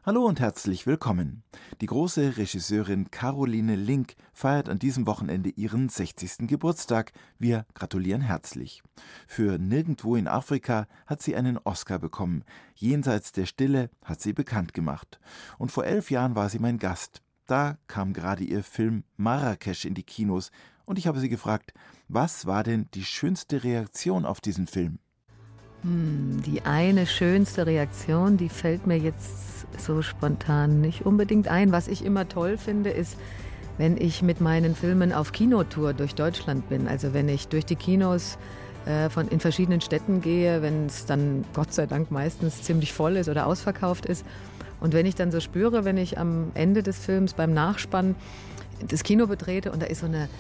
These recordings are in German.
Hallo und herzlich willkommen. Die große Regisseurin Caroline Link feiert an diesem Wochenende ihren 60. Geburtstag. Wir gratulieren herzlich. Für Nirgendwo in Afrika hat sie einen Oscar bekommen. Jenseits der Stille hat sie bekannt gemacht. Und vor 11 Jahren war sie mein Gast. Da kam gerade ihr Film Marrakesch in die Kinos. Und ich habe sie gefragt, was war denn die schönste Reaktion auf diesen Film? Die eine schönste Reaktion, die fällt mir jetzt so spontan nicht unbedingt ein. Was ich immer toll finde, ist, wenn ich mit meinen Filmen auf Kinotour durch Deutschland bin. Also wenn ich durch die Kinos in verschiedenen Städten gehe, wenn es dann Gott sei Dank meistens ziemlich voll ist oder ausverkauft ist. Und wenn ich dann so spüre, wenn ich am Ende des Films beim Nachspann das Kino betrete und da ist so eine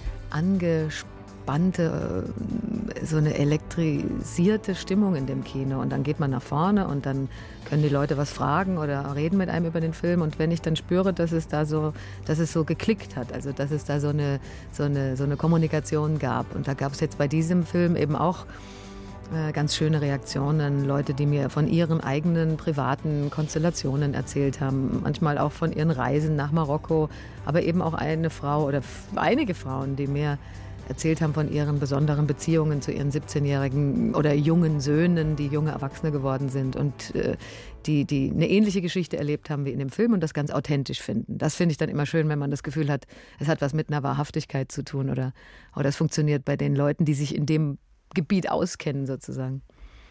so eine elektrisierte Stimmung in dem Kino. Und dann geht man nach vorne und dann können die Leute was fragen oder reden mit einem über den Film. Und wenn ich dann spüre, dass es so geklickt hat, also dass es da so eine Kommunikation gab. Und da gab es jetzt bei diesem Film eben auch ganz schöne Reaktionen, Leute, die mir von ihren eigenen privaten Konstellationen erzählt haben, manchmal auch von ihren Reisen nach Marokko, aber eben auch eine Frau oder einige Frauen, die mir erzählt haben von ihren besonderen Beziehungen zu ihren 17-jährigen oder jungen Söhnen, die junge Erwachsene geworden sind und die eine ähnliche Geschichte erlebt haben wie in dem Film und das ganz authentisch finden. Das finde ich dann immer schön, wenn man das Gefühl hat, es hat was mit einer Wahrhaftigkeit zu tun oder es funktioniert bei den Leuten, die sich in dem Gebiet auskennen sozusagen.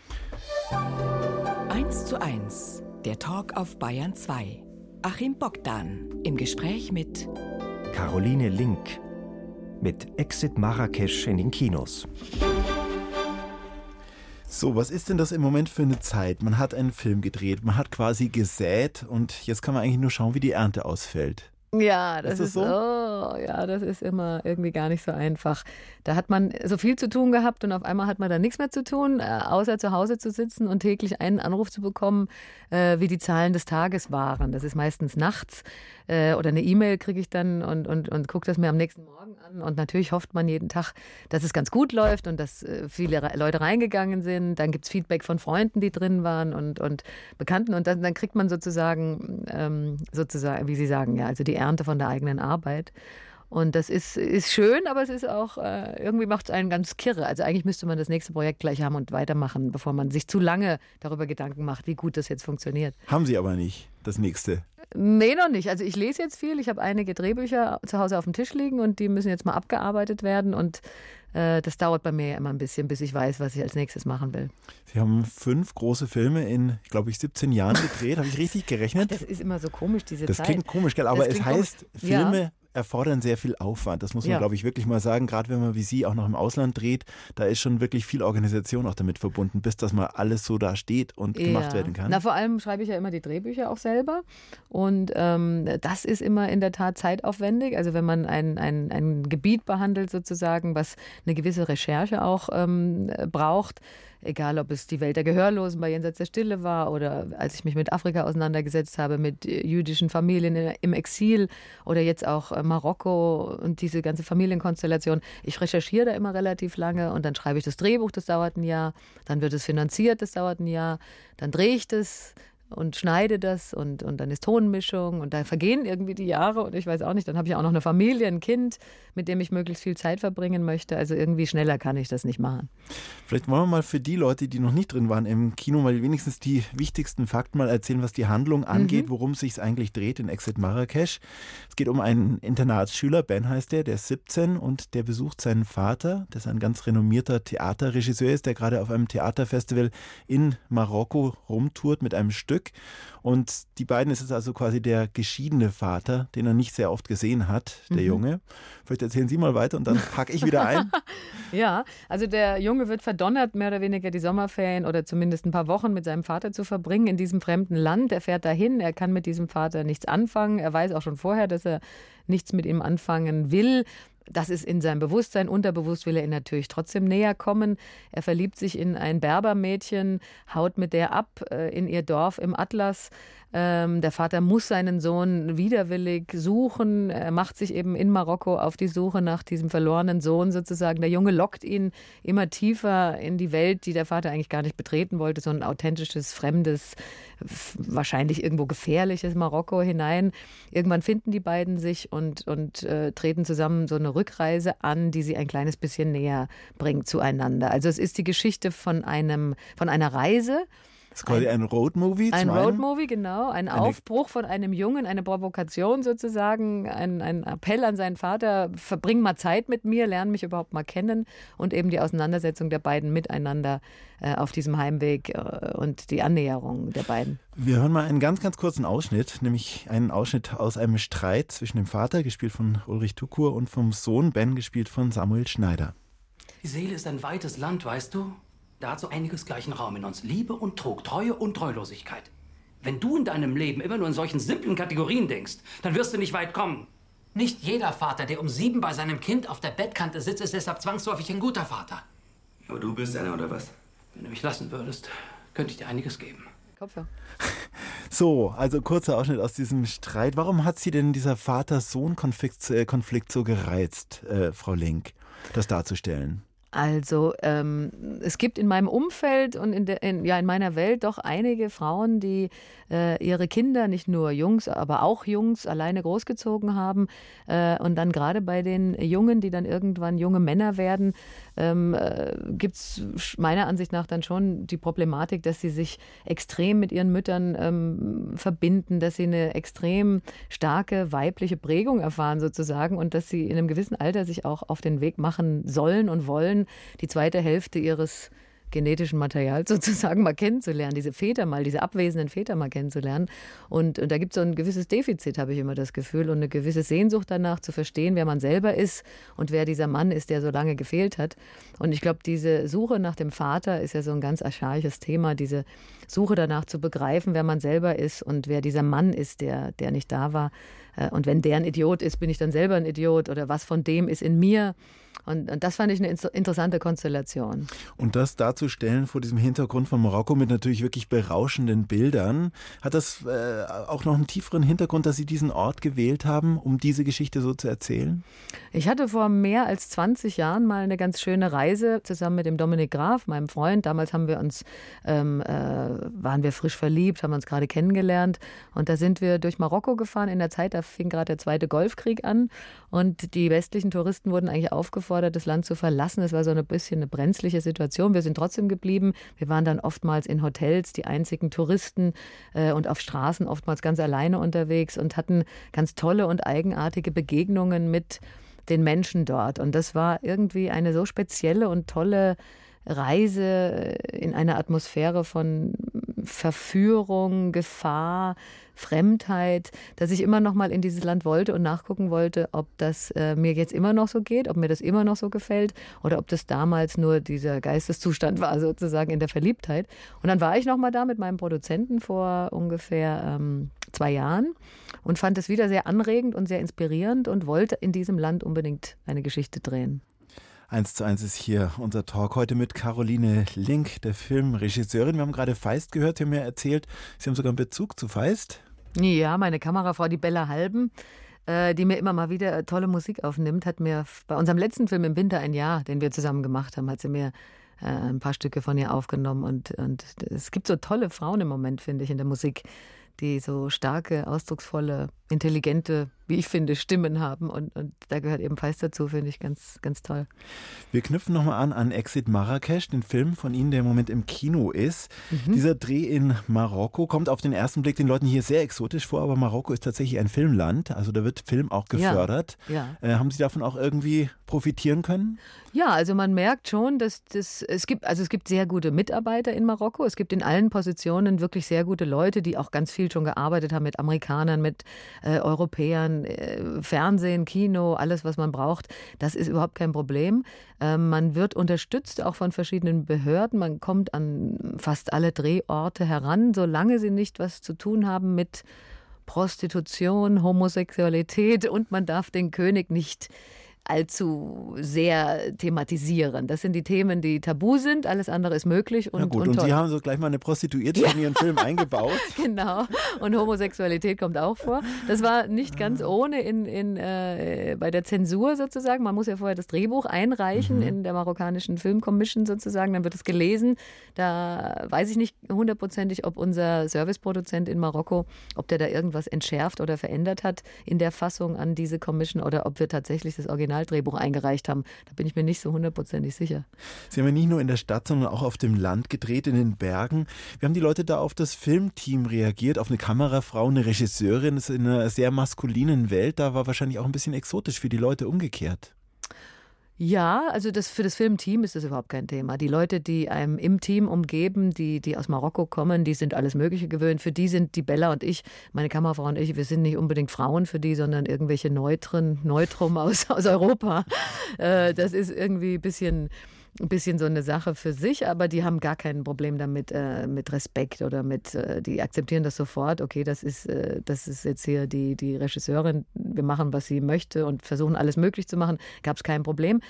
1:1, der Talk auf Bayern 2. Achim Bogdan im Gespräch mit Caroline Link mit Exit Marrakesch in den Kinos. So, was ist denn das im Moment für eine Zeit? Man hat einen Film gedreht, man hat quasi gesät und jetzt kann man eigentlich nur schauen, wie die Ernte ausfällt. Ja, das ist so? Das ist immer irgendwie gar nicht so einfach. Da hat man so viel zu tun gehabt und auf einmal hat man da nichts mehr zu tun, außer zu Hause zu sitzen und täglich einen Anruf zu bekommen, wie die Zahlen des Tages waren. Das ist meistens nachts oder eine E-Mail kriege ich dann und gucke das mir am nächsten Morgen an. Und natürlich hofft man jeden Tag, dass es ganz gut läuft und dass viele Leute reingegangen sind. Dann gibt es Feedback von Freunden, die drin waren und Bekannten. Und dann kriegt man sozusagen, wie Sie sagen, ja, also die Ernte von der eigenen Arbeit. Und das ist schön, aber es ist auch, irgendwie macht es einen ganz kirre. Also eigentlich müsste man das nächste Projekt gleich haben und weitermachen, bevor man sich zu lange darüber Gedanken macht, wie gut das jetzt funktioniert. Haben Sie aber nicht, das nächste. Nee, noch nicht. Also ich lese jetzt viel. Ich habe einige Drehbücher zu Hause auf dem Tisch liegen und die müssen jetzt mal abgearbeitet werden. Und das dauert bei mir ja immer ein bisschen, bis ich weiß, was ich als nächstes machen will. Sie haben 5 große Filme in, glaube ich, 17 Jahren gedreht. Habe ich richtig gerechnet? Das ist immer so komisch, diese Das Zeit. klingt komisch, gell? Aber es heißt, Filme Ja. erfordern sehr viel Aufwand. Das muss man, Ja. glaube ich, wirklich mal sagen. Gerade wenn man wie Sie auch noch im Ausland dreht, da ist schon wirklich viel Organisation auch damit verbunden, bis das mal alles so da steht und gemacht werden kann. Na, vor allem schreibe ich ja immer die Drehbücher auch selber. Und das ist immer in der Tat zeitaufwendig. Also wenn man ein Gebiet behandelt sozusagen, was eine gewisse Recherche auch braucht, egal ob es die Welt der Gehörlosen bei Jenseits der Stille war oder als ich mich mit Afrika auseinandergesetzt habe, mit jüdischen Familien im Exil oder jetzt auch Marokko und diese ganze Familienkonstellation. Ich recherchiere da immer relativ lange und dann schreibe ich das Drehbuch, das dauert ein Jahr, dann wird es finanziert, das dauert ein Jahr, dann drehe ich das und schneide das und dann ist Tonmischung und da vergehen irgendwie die Jahre und ich weiß auch nicht, dann habe ich auch noch eine Familie, ein Kind, mit dem ich möglichst viel Zeit verbringen möchte. Also irgendwie schneller kann ich das nicht machen. Vielleicht wollen wir mal für die Leute, die noch nicht drin waren im Kino, mal wenigstens die wichtigsten Fakten mal erzählen, was die Handlung angeht, worum es sich eigentlich dreht in Exit Marrakesch. Es geht um einen Internatsschüler, Ben heißt der ist 17 und der besucht seinen Vater, der ist ein ganz renommierter Theaterregisseur ist, der gerade auf einem Theaterfestival in Marokko rumtourt mit einem Stück. Und die beiden ist es also quasi der geschiedene Vater, den er nicht sehr oft gesehen hat, der Junge. Vielleicht erzählen Sie mal weiter und dann hake ich wieder ein. Ja, also der Junge wird verdonnert, mehr oder weniger die Sommerferien oder zumindest ein paar Wochen mit seinem Vater zu verbringen in diesem fremden Land. Er fährt dahin, er kann mit diesem Vater nichts anfangen. Er weiß auch schon vorher, dass er nichts mit ihm anfangen will. Das ist in seinem Bewusstsein. Unterbewusst will er ihn natürlich trotzdem näher kommen. Er verliebt sich in ein Berbermädchen, haut mit der ab in ihr Dorf im Atlas. Der Vater muss seinen Sohn widerwillig suchen. Er macht sich eben in Marokko auf die Suche nach diesem verlorenen Sohn sozusagen. Der Junge lockt ihn immer tiefer in die Welt, die der Vater eigentlich gar nicht betreten wollte, so ein authentisches, fremdes, wahrscheinlich irgendwo gefährliches Marokko hinein. Irgendwann finden die beiden sich und treten zusammen so eine Rückreise an, die sie ein kleines bisschen näher bringt zueinander. Also es ist die Geschichte von einer Reise. Das ist quasi ein Roadmovie. Ein Roadmovie, genau. Ein Aufbruch von einem Jungen, eine Provokation sozusagen, ein Appell an seinen Vater, verbring mal Zeit mit mir, lern mich überhaupt mal kennen und eben die Auseinandersetzung der beiden miteinander auf diesem Heimweg und die Annäherung der beiden. Wir hören mal einen ganz, ganz kurzen Ausschnitt, nämlich einen Ausschnitt aus einem Streit zwischen dem Vater, gespielt von Ulrich Tukur, und vom Sohn Ben, gespielt von Samuel Schneider. Die Seele ist ein weites Land, weißt du? Da hat so einiges gleichen Raum in uns. Liebe und Trug, Treue und Treulosigkeit. Wenn du in deinem Leben immer nur in solchen simplen Kategorien denkst, dann wirst du nicht weit kommen. Nicht jeder Vater, der um 7 bei seinem Kind auf der Bettkante sitzt, ist deshalb zwangsläufig ein guter Vater. Aber du bist einer, oder was? Wenn du mich lassen würdest, könnte ich dir einiges geben. Kopfhörer. So, also kurzer Ausschnitt aus diesem Streit. Warum hat Sie denn dieser Vater-Sohn-Konflikt so gereizt, Frau Link, das darzustellen? Also es gibt in meinem Umfeld und in meiner Welt doch einige Frauen, die ihre Kinder, nicht nur Jungs, aber auch Jungs, alleine großgezogen haben. Und dann gerade bei den Jungen, die dann irgendwann junge Männer werden, gibt es meiner Ansicht nach dann schon die Problematik, dass sie sich extrem mit ihren Müttern verbinden, dass sie eine extrem starke weibliche Prägung erfahren sozusagen und dass sie in einem gewissen Alter sich auch auf den Weg machen sollen und wollen, die zweite Hälfte ihres genetischen Materials sozusagen mal kennenzulernen, diese abwesenden Väter mal kennenzulernen. Und da gibt es so ein gewisses Defizit, habe ich immer das Gefühl, und eine gewisse Sehnsucht danach zu verstehen, wer man selber ist und wer dieser Mann ist, der so lange gefehlt hat. Und ich glaube, diese Suche nach dem Vater ist ja so ein ganz archaisches Thema, diese Suche danach zu begreifen, wer man selber ist und wer dieser Mann ist, der nicht da war. Und wenn der ein Idiot ist, bin ich dann selber ein Idiot oder was von dem ist in mir. Und das fand ich eine interessante Konstellation. Und das darzustellen vor diesem Hintergrund von Marokko mit natürlich wirklich berauschenden Bildern, hat das auch noch einen tieferen Hintergrund, dass Sie diesen Ort gewählt haben, um diese Geschichte so zu erzählen? Ich hatte vor mehr als 20 Jahren mal eine ganz schöne Reise zusammen mit dem Dominik Graf, meinem Freund. Damals waren wir frisch verliebt, haben uns gerade kennengelernt. Und da sind wir durch Marokko gefahren in der Zeit, da fing gerade der Zweite Golfkrieg an. Und die westlichen Touristen wurden eigentlich aufgefordert, das Land zu verlassen. Es war so ein bisschen eine brenzliche Situation. Wir sind trotzdem geblieben. Wir waren dann oftmals in Hotels, die einzigen Touristen und auf Straßen oftmals ganz alleine unterwegs und hatten ganz tolle und eigenartige Begegnungen mit den Menschen dort. Und das war irgendwie eine so spezielle und tolle Reise in einer Atmosphäre von Verführung, Gefahr, Fremdheit, dass ich immer noch mal in dieses Land wollte und nachgucken wollte, ob das mir jetzt immer noch so geht, ob mir das immer noch so gefällt oder ob das damals nur dieser Geisteszustand war, sozusagen in der Verliebtheit. Und dann war ich noch mal da mit meinem Produzenten vor ungefähr 2 Jahren und fand es wieder sehr anregend und sehr inspirierend und wollte in diesem Land unbedingt eine Geschichte drehen. 1:1 ist hier unser Talk heute mit Caroline Link, der Filmregisseurin. Wir haben gerade Feist gehört, Sie haben mir erzählt, Sie haben sogar einen Bezug zu Feist. Ja, meine Kamerafrau, die Bella Halben, die mir immer mal wieder tolle Musik aufnimmt, hat mir bei unserem letzten Film im Winter ein Jahr, den wir zusammen gemacht haben, hat sie mir ein paar Stücke von ihr aufgenommen. Und es gibt so tolle Frauen im Moment, finde ich, in der Musik, die so starke, ausdrucksvolle, intelligente, wie ich finde, Stimmen haben. Und da gehört eben Feist dazu, finde ich ganz, ganz toll. Wir knüpfen nochmal an Exit Marrakesch, den Film von Ihnen, der im Moment im Kino ist. Dieser Dreh in Marokko kommt auf den ersten Blick den Leuten hier sehr exotisch vor, aber Marokko ist tatsächlich ein Filmland, also da wird Film auch gefördert. Ja. Haben Sie davon auch irgendwie profitieren können? Ja, also man merkt schon, dass es gibt sehr gute Mitarbeiter in Marokko. Es gibt in allen Positionen wirklich sehr gute Leute, die auch ganz viel schon gearbeitet haben mit Amerikanern, mit Europäern, Fernsehen, Kino, alles, was man braucht. Das ist überhaupt kein Problem. Man wird unterstützt auch von verschiedenen Behörden. Man kommt an fast alle Drehorte heran, solange sie nicht was zu tun haben mit Prostitution, Homosexualität und man darf den König nicht allzu sehr thematisieren. Das sind die Themen, die tabu sind, alles andere ist möglich und, und toll. Sie haben so gleich mal eine Prostituierte in Ihren Film eingebaut. Genau, und Homosexualität kommt auch vor. Das war nicht ganz ohne bei der Zensur sozusagen. Man muss ja vorher das Drehbuch einreichen in der marokkanischen Filmcommission sozusagen, dann wird es gelesen. Da weiß ich nicht hundertprozentig, ob unser Serviceproduzent in Marokko, ob der da irgendwas entschärft oder verändert hat in der Fassung an diese Commission oder ob wir tatsächlich das Originaldrehbuch eingereicht haben. Da bin ich mir nicht so hundertprozentig sicher. Sie haben ja nicht nur in der Stadt, sondern auch auf dem Land gedreht, in den Bergen. Wie haben die Leute da auf das Filmteam reagiert? Auf eine Kamerafrau, eine Regisseurin, das ist in einer sehr maskulinen Welt. Da war wahrscheinlich auch ein bisschen exotisch für die Leute umgekehrt. Ja, also für das Filmteam ist das überhaupt kein Thema. Die Leute, die einem im Team umgeben, die aus Marokko kommen, die sind alles Mögliche gewöhnt. Für die sind die Bella und ich, meine Kamerafrau und ich, wir sind nicht unbedingt Frauen für die, sondern irgendwelche Neutrum aus Europa. Das ist irgendwie ein bisschen so eine Sache für sich, aber die haben gar kein Problem damit, mit Respekt oder die akzeptieren das sofort. Okay, das ist jetzt hier die Regisseurin, wir machen, was sie möchte und versuchen alles möglich zu machen. Gab es kein Problem.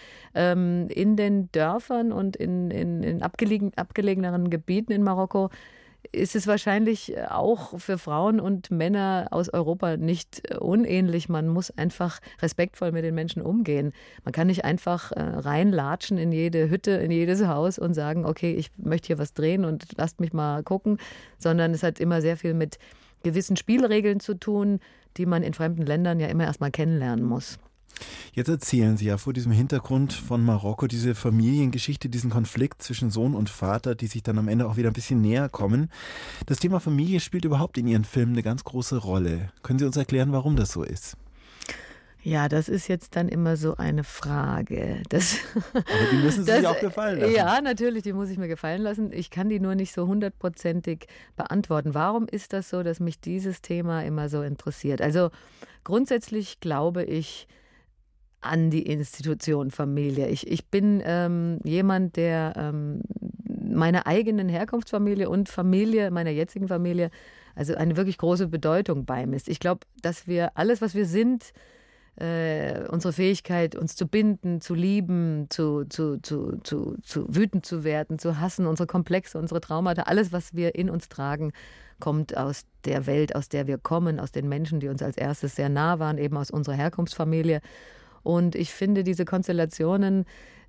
In den Dörfern und in abgelegeneren Gebieten in Marokko ist es wahrscheinlich auch für Frauen und Männer aus Europa nicht unähnlich. Man muss einfach respektvoll mit den Menschen umgehen. Man kann nicht einfach reinlatschen in jede Hütte, in jedes Haus und sagen, okay, ich möchte hier was drehen und lasst mich mal gucken, sondern es hat immer sehr viel mit gewissen Spielregeln zu tun, die man in fremden Ländern ja immer erstmal kennenlernen muss. Jetzt erzählen Sie ja vor diesem Hintergrund von Marokko diese Familiengeschichte, diesen Konflikt zwischen Sohn und Vater, die sich dann am Ende auch wieder ein bisschen näher kommen. Das Thema Familie spielt überhaupt in Ihren Filmen eine ganz große Rolle. Können Sie uns erklären, warum das so ist? Ja, das ist jetzt dann immer so eine Frage. Aber die müssen Sie sich auch gefallen lassen. Ja, natürlich, die muss ich mir gefallen lassen. Ich kann die nur nicht so hundertprozentig beantworten. Warum ist das so, dass mich dieses Thema immer so interessiert? Also grundsätzlich glaube ich an die Institution Familie. Ich bin jemand, der meiner eigenen Herkunftsfamilie und Familie, meiner jetzigen Familie, also eine wirklich große Bedeutung beimisst. Ich glaube, dass wir alles, was wir sind, unsere Fähigkeit, uns zu binden, zu lieben, zu wütend zu werden, zu hassen, unsere Komplexe, unsere Traumata, alles, was wir in uns tragen, kommt aus der Welt, aus der wir kommen, aus den Menschen, die uns als erstes sehr nah waren, eben aus unserer Herkunftsfamilie. Und ich finde diese Konstellationen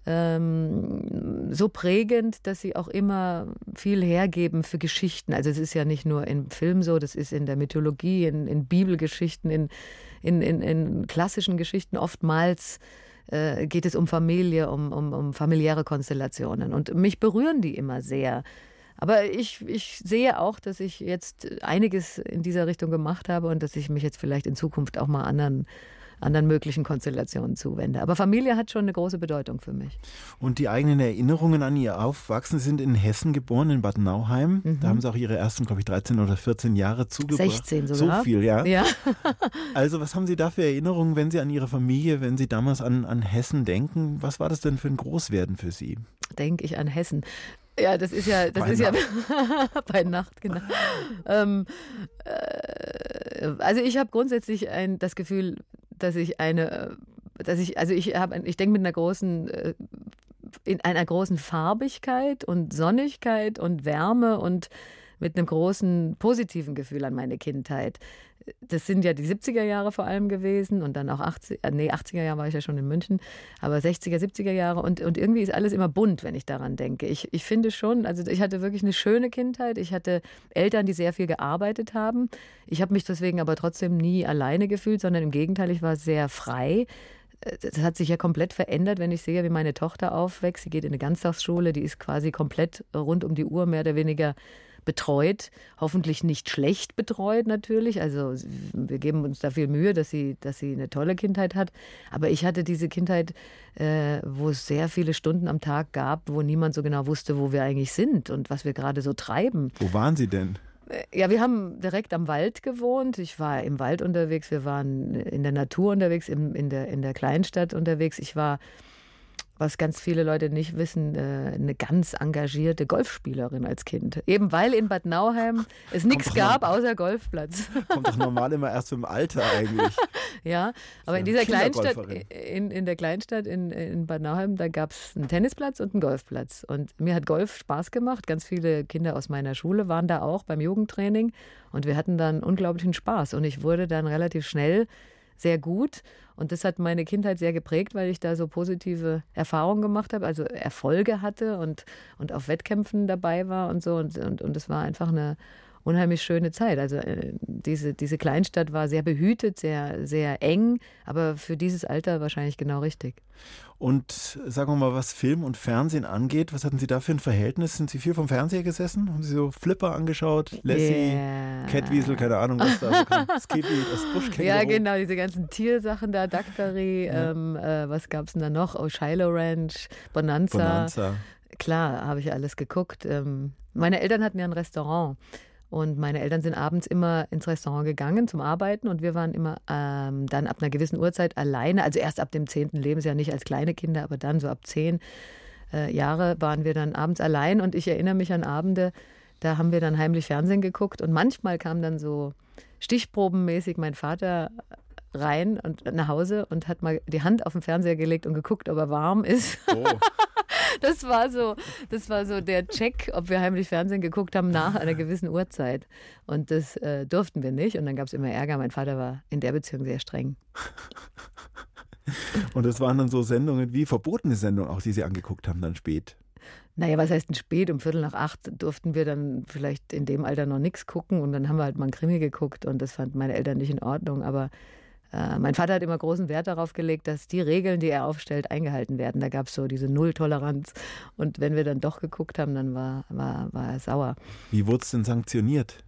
so prägend, dass sie auch immer viel hergeben für Geschichten. Also es ist ja nicht nur im Film so, das ist in der Mythologie, in Bibelgeschichten, in klassischen Geschichten. Oftmals geht es um Familie, um familiäre Konstellationen. Und mich berühren die immer sehr. Aber ich sehe auch, dass ich jetzt einiges in dieser Richtung gemacht habe und dass ich mich jetzt vielleicht in Zukunft auch mal anderen möglichen Konstellationen zuwende. Aber Familie hat schon eine große Bedeutung für mich. Und die eigenen Erinnerungen an Ihr Aufwachsen, Sie sind in Hessen geboren, in Bad Nauheim. Da haben Sie auch Ihre ersten, glaube ich, 13 oder 14 Jahre zugebracht. 16 sogar. So viel, ja. Ja. Also was haben Sie da für Erinnerungen, wenn Sie an Ihre Familie, wenn Sie damals an Hessen denken? Was war das denn für ein Großwerden für Sie? Denke ich an Hessen. Ja, das ist ja bei Nacht, genau. Also ich habe grundsätzlich das Gefühl, dass ich denke mit in einer großen Farbigkeit und Sonnigkeit und Wärme und mit einem großen positiven Gefühl an meine Kindheit. Das sind ja die 70er Jahre vor allem gewesen und dann auch 80er Jahre war ich ja schon in München, aber 60er, 70er Jahre und irgendwie ist alles immer bunt, wenn ich daran denke. Ich finde schon, also ich hatte wirklich eine schöne Kindheit. Ich hatte Eltern, die sehr viel gearbeitet haben. Ich habe mich deswegen aber trotzdem nie alleine gefühlt, sondern im Gegenteil, ich war sehr frei. Das hat sich ja komplett verändert, wenn ich sehe, wie meine Tochter aufwächst. Sie geht in eine Ganztagsschule, die ist quasi komplett rund um die Uhr mehr oder weniger betreut, hoffentlich nicht schlecht betreut natürlich, also wir geben uns da viel Mühe, dass sie eine tolle Kindheit hat, aber ich hatte diese Kindheit, wo es sehr viele Stunden am Tag gab, wo niemand so genau wusste, wo wir eigentlich sind und was wir gerade so treiben. Wo waren Sie denn? Ja, wir haben direkt am Wald gewohnt. Ich war im Wald unterwegs, wir waren in der Natur unterwegs, in der Kleinstadt unterwegs. Ich war was ganz viele Leute nicht wissen, eine ganz engagierte Golfspielerin als Kind. Eben weil in Bad Nauheim es nichts gab außer Golfplatz. Kommt doch normal immer erst im Alter eigentlich. Ja, aber in dieser Kleinstadt, in der Kleinstadt in Bad Nauheim, da gab es einen Tennisplatz und einen Golfplatz. Und mir hat Golf Spaß gemacht. Ganz viele Kinder aus meiner Schule waren da auch beim Jugendtraining. Und wir hatten dann unglaublichen Spaß. Und ich wurde dann relativ schnell sehr gut. Und das hat meine Kindheit sehr geprägt, weil ich da so positive Erfahrungen gemacht habe, also Erfolge hatte und auf Wettkämpfen dabei war und so. Und es war einfach eine unheimlich schöne Zeit. Also diese Kleinstadt war sehr behütet, sehr, sehr eng, aber für dieses Alter wahrscheinlich genau richtig. Und sagen wir mal, was Film und Fernsehen angeht, was hatten Sie da für ein Verhältnis? Sind Sie viel vom Fernseher gesessen? Haben Sie so Flipper angeschaut? Lassie, Catwiesel, keine Ahnung, was da so kam. Skippy, das Buschkänguru. Ja, genau, diese ganzen Tiersachen da, Duckberry, was gab es denn da noch? Oh, Shiloh Ranch, Bonanza. Klar, habe ich alles geguckt. Meine Eltern hatten ja ein Restaurant. Und meine Eltern sind abends immer ins Restaurant gegangen zum Arbeiten und wir waren immer dann ab einer gewissen Uhrzeit alleine, also erst ab dem 10. Lebensjahr, nicht als kleine Kinder, aber dann so ab 10 Jahre waren wir dann abends allein und ich erinnere mich an Abende, da haben wir dann heimlich Fernsehen geguckt und manchmal kam dann so stichprobenmäßig mein Vater rein und nach Hause und hat mal die Hand auf den Fernseher gelegt und geguckt, ob er warm ist. Oh. Das war so der Check, ob wir heimlich Fernsehen geguckt haben nach einer gewissen Uhrzeit. Und das durften wir nicht. Und dann gab es immer Ärger. Mein Vater war in der Beziehung sehr streng. Und das waren dann so Sendungen wie verbotene Sendungen, auch die Sie angeguckt haben dann spät. Naja, was heißt denn spät? Um 7:45 durften wir dann vielleicht in dem Alter noch nichts gucken. Und dann haben wir halt mal einen Krimi geguckt. Und das fanden meine Eltern nicht in Ordnung. Aber mein Vater hat immer großen Wert darauf gelegt, dass die Regeln, die er aufstellt, eingehalten werden. Da gab es so diese Nulltoleranz. Und wenn wir dann doch geguckt haben, dann war er sauer. Wie wurde es denn sanktioniert?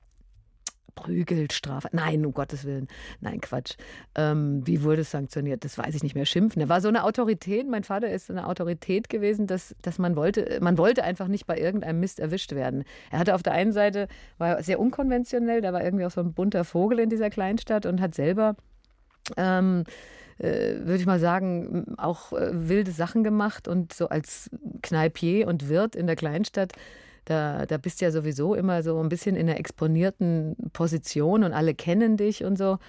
Prügelt, Strafe. Nein, um Gottes Willen. Nein, Quatsch. Wie wurde es sanktioniert? Das weiß ich nicht mehr. Schimpfen. Er war so eine Autorität. Mein Vater ist eine Autorität gewesen, dass man wollte einfach nicht bei irgendeinem Mist erwischt werden. Er hatte auf der einen Seite, war sehr unkonventionell, da war irgendwie auch so ein bunter Vogel in dieser Kleinstadt und hat selber würde ich mal sagen, auch wilde Sachen gemacht und so als Kneipier und Wirt in der Kleinstadt, da bist du ja sowieso immer so ein bisschen in einer exponierten Position und alle kennen dich und so.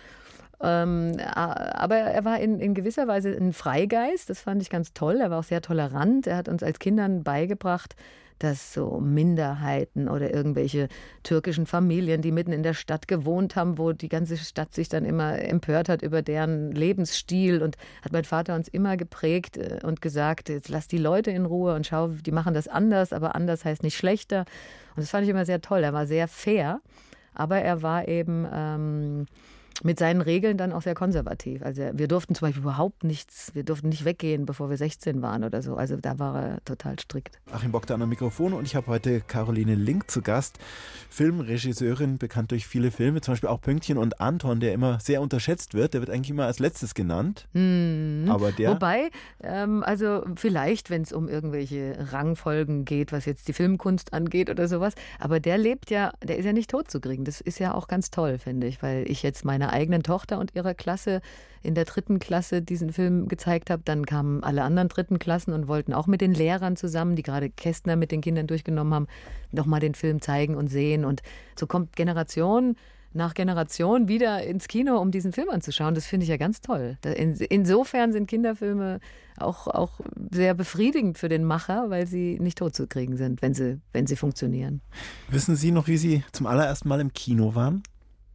Aber er war in gewisser Weise ein Freigeist, das fand ich ganz toll. Er war auch sehr tolerant. Er hat uns als Kindern beigebracht, dass so Minderheiten oder irgendwelche türkischen Familien, die mitten in der Stadt gewohnt haben, wo die ganze Stadt sich dann immer empört hat über deren Lebensstil, und hat mein Vater uns immer geprägt und gesagt, jetzt lass die Leute in Ruhe und schau, die machen das anders, aber anders heißt nicht schlechter. Und das fand ich immer sehr toll. Er war sehr fair, aber er war eben mit seinen Regeln dann auch sehr konservativ. Also wir durften zum Beispiel überhaupt nichts, wir durften nicht weggehen, bevor wir 16 waren oder so. Also da war er total strikt. Achim Bogdan am Mikrofon und ich habe heute Caroline Link zu Gast, Filmregisseurin, bekannt durch viele Filme, zum Beispiel auch Pünktchen und Anton, der immer sehr unterschätzt wird. Der wird eigentlich immer als letztes genannt. Aber der... Wobei, also vielleicht, wenn es um irgendwelche Rangfolgen geht, was jetzt die Filmkunst angeht oder sowas, aber der lebt ja, der ist ja nicht tot zu kriegen. Das ist ja auch ganz toll, finde ich, weil ich jetzt meiner eigenen Tochter und ihrer Klasse in der 3. Klasse diesen Film gezeigt habe. Dann kamen alle anderen 3. Klassen und wollten auch mit den Lehrern zusammen, die gerade Kästner mit den Kindern durchgenommen haben, nochmal den Film zeigen und sehen. Und so kommt Generation nach Generation wieder ins Kino, um diesen Film anzuschauen. Das finde ich ja ganz toll. Insofern sind Kinderfilme auch sehr befriedigend für den Macher, weil sie nicht totzukriegen sind, wenn sie funktionieren. Wissen Sie noch, wie Sie zum allerersten Mal im Kino waren?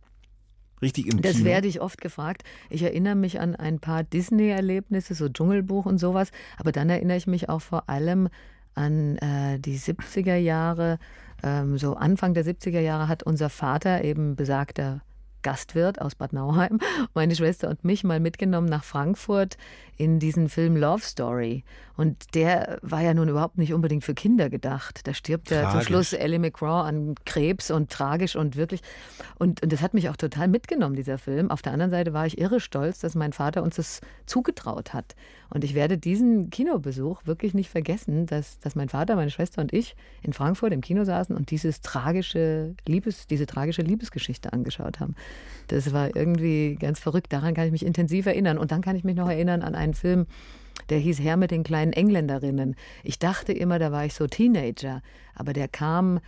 Richtig im Kino? Das werde ich oft gefragt. Ich erinnere mich an ein paar Disney-Erlebnisse, so Dschungelbuch und sowas. Aber dann erinnere ich mich auch vor allem an die 70er Jahre. So Anfang der 70er Jahre hat unser Vater, eben besagter Gastwirt aus Bad Nauheim, meine Schwester und mich mal mitgenommen nach Frankfurt in diesen Film Love Story. Und der war ja nun überhaupt nicht unbedingt für Kinder gedacht. Da stirbt ja zum Schluss Ellie McGraw an Krebs und tragisch und wirklich. Und das hat mich auch total mitgenommen, dieser Film. Auf der anderen Seite war ich irre stolz, dass mein Vater uns das zugetraut hat. Und ich werde diesen Kinobesuch wirklich nicht vergessen, dass mein Vater, meine Schwester und ich in Frankfurt im Kino saßen und diese tragische Liebesgeschichte angeschaut haben. Das war irgendwie ganz verrückt. Daran kann ich mich intensiv erinnern. Und dann kann ich mich noch erinnern an einen Film Der hieß Herr mit den kleinen Engländerinnen. Ich dachte immer, da war ich so Teenager. Aber der kam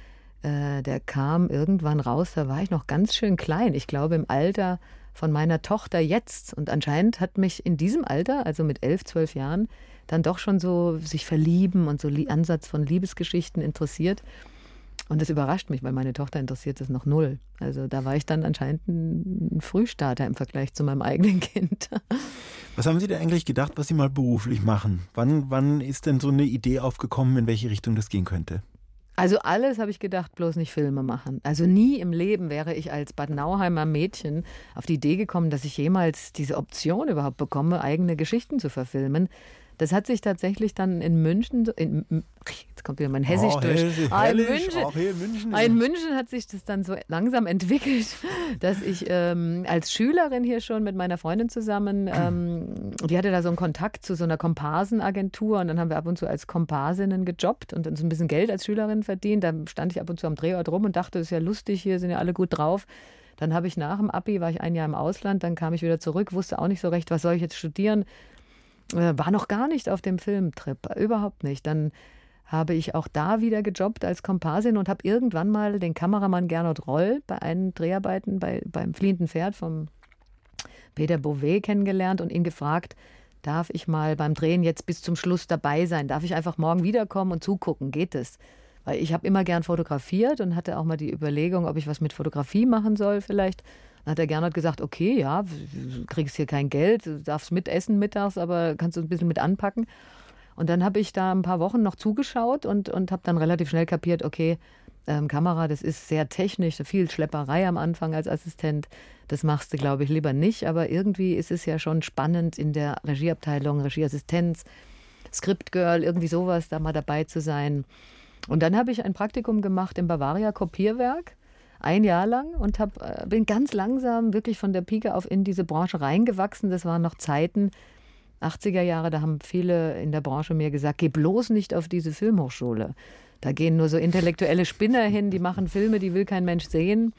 irgendwann raus, da war ich noch ganz schön klein. Ich glaube im Alter von meiner Tochter jetzt. Und anscheinend hat mich in diesem Alter, also mit 11, 12 Jahren, dann doch schon so sich verlieben und so Ansatz von Liebesgeschichten interessiert. Und das überrascht mich, weil meine Tochter interessiert das noch null. Also da war ich dann anscheinend ein Frühstarter im Vergleich zu meinem eigenen Kind. Was haben Sie denn eigentlich gedacht, was Sie mal beruflich machen? Wann ist denn so eine Idee aufgekommen, in welche Richtung das gehen könnte? Also alles habe ich gedacht, bloß nicht Filme machen. Also nie im Leben wäre ich als Bad Nauheimer Mädchen auf die Idee gekommen, dass ich jemals diese Option überhaupt bekomme, eigene Geschichten zu verfilmen. Das hat sich tatsächlich dann in München, jetzt kommt wieder mein Hessisch durch. In München hat sich das dann so langsam entwickelt, dass ich als Schülerin hier schon mit meiner Freundin zusammen, die hatte da so einen Kontakt zu so einer Komparsenagentur und dann haben wir ab und zu als Komparsinnen gejobbt und dann so ein bisschen Geld als Schülerin verdient. Da stand ich ab und zu am Drehort rum und dachte, das ist ja lustig, hier sind ja alle gut drauf. Dann habe ich nach dem Abi, war ich ein Jahr im Ausland, dann kam ich wieder zurück, wusste auch nicht so recht, was soll ich jetzt studieren. War noch gar nicht auf dem Filmtrip, überhaupt nicht. Dann habe ich auch da wieder gejobbt als Komparsin und habe irgendwann mal den Kameramann Gernot Roll bei einen Dreharbeiten beim Fliehenden Pferd vom Peter Beauvais kennengelernt und ihn gefragt, darf ich mal beim Drehen jetzt bis zum Schluss dabei sein? Darf ich einfach morgen wiederkommen und zugucken? Geht es? Weil ich habe immer gern fotografiert und hatte auch mal die Überlegung, ob ich was mit Fotografie machen soll vielleicht. Dann hat der Gernot gesagt, okay, ja, du kriegst hier kein Geld, du darfst mitessen mittags, aber kannst du ein bisschen mit anpacken. Und dann habe ich da ein paar Wochen noch zugeschaut und habe dann relativ schnell kapiert, okay, Kamera, das ist sehr technisch, viel Schlepperei am Anfang als Assistent. Das machst du, glaube ich, lieber nicht. Aber irgendwie ist es ja schon spannend in der Regieabteilung, Regieassistenz, Scriptgirl, irgendwie sowas, da mal dabei zu sein. Und dann habe ich ein Praktikum gemacht im Bavaria Kopierwerk. 1 Jahr lang und bin ganz langsam wirklich von der Pike auf in diese Branche reingewachsen. Das waren noch Zeiten, 80er Jahre, da haben viele in der Branche mir gesagt, geh bloß nicht auf diese Filmhochschule. Da gehen nur so intellektuelle Spinner hin, die machen Filme, die will kein Mensch sehen.